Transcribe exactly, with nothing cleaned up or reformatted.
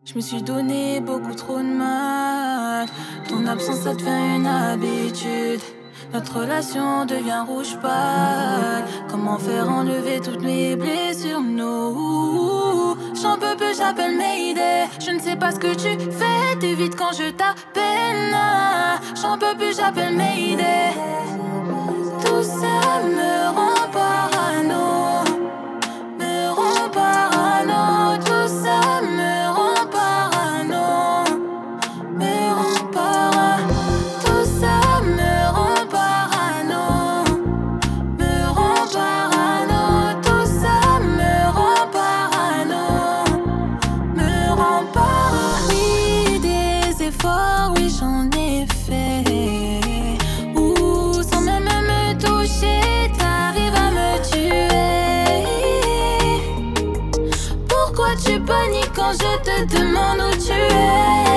Je me suis donné beaucoup trop de mal. Ton absence, ça devient une habitude. Notre relation devient rouge pâle. Comment faire enlever toutes mes blessures? No. J'en peux plus, j'appelle Mayday. Je ne sais pas ce que tu fais, t'évites quand je t'appelle. J'en peux plus, j'appelle Mayday. Tout ça me rend parano. Me rend parano. Tout ça me rend parano. Me rend parano. Tout ça me rend parano. Me rend parano. Tout ça me rend parano. Me rend parano. Oui, des efforts, oui, j'en ai fait. Ou sans même me toucher, t'arrives à me tuer. Pourquoi tu paniques quand je te demande où tu es?